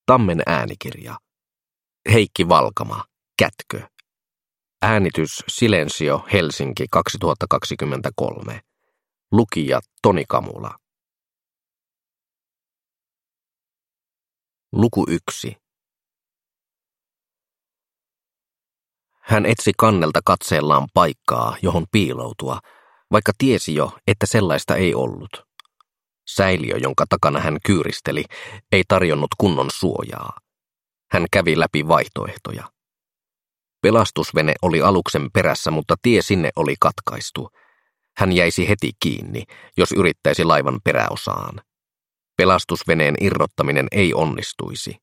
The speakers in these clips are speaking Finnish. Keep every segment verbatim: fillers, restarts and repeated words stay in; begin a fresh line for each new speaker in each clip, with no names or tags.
Tammen äänikirja. Heikki Valkama, Kätkö. Äänitys Silensio, Helsinki kaksituhattakaksikymmentäkolme. Lukija Toni Kamula. Luku yksi. Hän etsi kannelta katseellaan paikkaa, johon piiloutua, vaikka tiesi jo, että sellaista ei ollut. Säiliö, jonka takana hän kyyristeli, ei tarjonnut kunnon suojaa. Hän kävi läpi vaihtoehtoja. Pelastusvene oli aluksen perässä, mutta tie sinne oli katkaistu. Hän jäisi heti kiinni, jos yrittäisi laivan peräosaan. Pelastusveneen irrottaminen ei onnistuisi.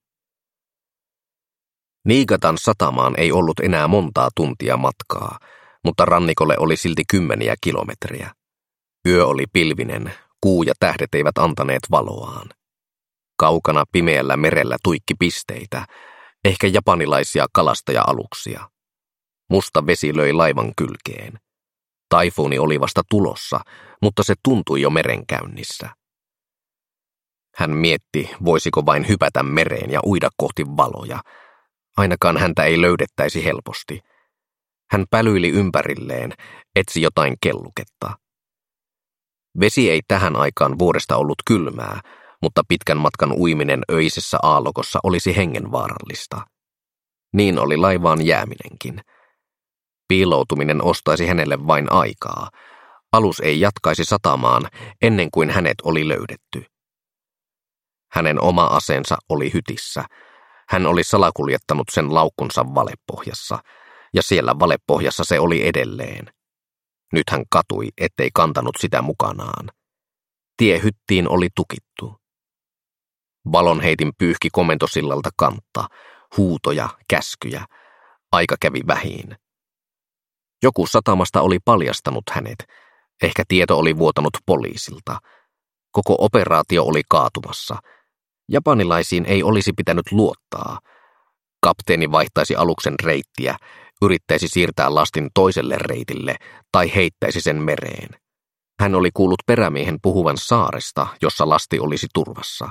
Niigatan satamaan ei ollut enää montaa tuntia matkaa, mutta rannikolle oli silti kymmeniä kilometriä. Yö oli pilvinen, kuu ja tähdet eivät antaneet valoaan. Kaukana pimeällä merellä tuikki pisteitä, ehkä japanilaisia kalastaja-aluksia. Musta vesi löi laivan kylkeen. Taifuuni oli vasta tulossa, mutta se tuntui jo merenkäynnissä. Hän mietti, voisiko vain hypätä mereen ja uida kohti valoja. Ainakaan häntä ei löydettäisi helposti. Hän pälyili ympärilleen, etsi jotain kelluketta. Vesi ei tähän aikaan vuodesta ollut kylmää, mutta pitkän matkan uiminen öisessä aallokossa olisi hengenvaarallista. Niin oli laivaan jääminenkin. Piiloutuminen ostaisi hänelle vain aikaa. Alus ei jatkaisi satamaan ennen kuin hänet oli löydetty. Hänen oma aseensa oli hytissä. Hän oli salakuljettanut sen laukkunsa valepohjassa, ja siellä valepohjassa se oli edelleen. Nyt hän katui, ettei kantanut sitä mukanaan. Tie hyttiin oli tukittu. Valonheitin pyyhki komentosillalta kantta, huutoja, käskyjä. Aika kävi vähiin. Joku satamasta oli paljastanut hänet. Ehkä tieto oli vuotanut poliisilta. Koko operaatio oli kaatumassa. Japanilaisiin ei olisi pitänyt luottaa. Kapteeni vaihtaisi aluksen reittiä, yrittäisi siirtää lastin toiselle reitille tai heittäisi sen mereen. Hän oli kuullut perämiehen puhuvan saaresta, jossa lasti olisi turvassa.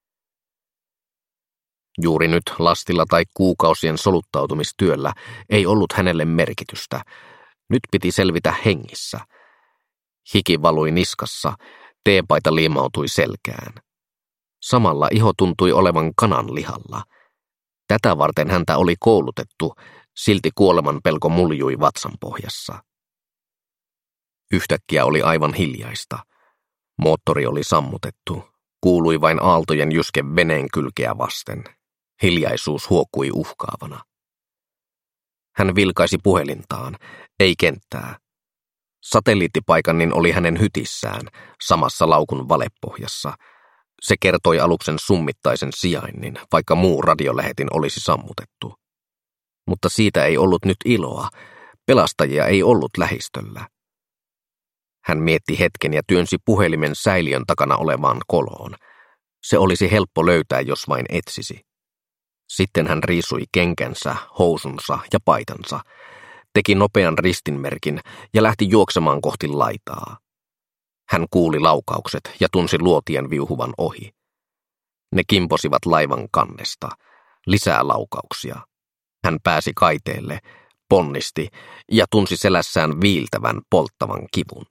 Juuri nyt lastilla tai kuukausien soluttautumistyöllä ei ollut hänelle merkitystä. Nyt piti selvitä hengissä. Hiki valui niskassa, teepaita liimautui selkään. Samalla iho tuntui olevan kanan lihalla. Tätä varten häntä oli koulutettu, silti kuoleman pelko muljui vatsan pohjassa. Yhtäkkiä oli aivan hiljaista. Moottori oli sammutettu. Kuului vain aaltojen jyske veneen kylkeä vasten. Hiljaisuus huokui uhkaavana. Hän vilkaisi puhelintaan, ei kenttää. Satelliittipaikannin oli hänen hytissään, samassa laukun valepohjassa. Se kertoi aluksen summittaisen sijainnin, vaikka muu radiolähetin olisi sammutettu. Mutta siitä ei ollut nyt iloa. Pelastajia ei ollut lähistöllä. Hän mietti hetken ja työnsi puhelimen säiliön takana olevaan koloon. Se olisi helppo löytää, jos vain etsisi. Sitten hän riisui kenkänsä, housunsa ja paitansa, teki nopean ristinmerkin ja lähti juoksemaan kohti laitaa. Hän kuuli laukaukset ja tunsi luotien viuhuvan ohi. Ne kimposivat laivan kannesta. Lisää laukauksia. Hän pääsi kaiteelle, ponnisti ja tunsi selässään viiltävän, polttavan kivun.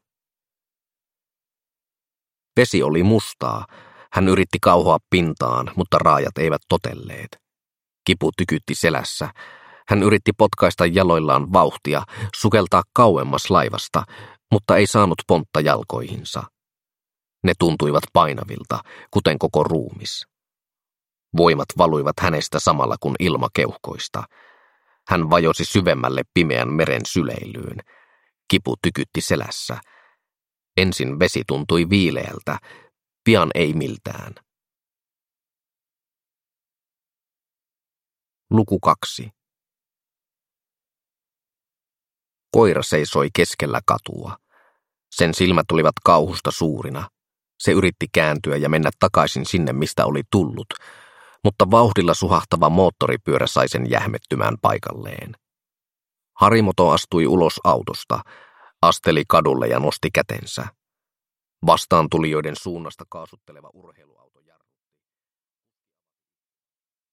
Vesi oli mustaa. Hän yritti kauhoa pintaan, mutta raajat eivät totelleet. Kipu tykytti selässä. Hän yritti potkaista jaloillaan vauhtia, sukeltaa kauemmas laivasta, mutta ei saanut pontta jalkoihinsa. Ne tuntuivat painavilta, kuten koko ruumis. Voimat valuivat hänestä samalla kuin ilma keuhkoista. Hän vajosi syvemmälle pimeän meren syleilyyn. Kipu tykytti selässä. Ensin vesi tuntui viileältä, pian ei miltään. Luku kaksi. Koira seisoi keskellä katua. Sen silmät olivat kauhusta suurina. Se yritti kääntyä ja mennä takaisin sinne, mistä oli tullut, mutta vauhdilla suhahtava moottoripyörä sai sen jähmettymään paikalleen. Harimoto astui ulos autosta, asteli kadulle ja nosti kätensä. Vastaantulijoiden suunnasta kaasutteleva urheiluauto jarrutti.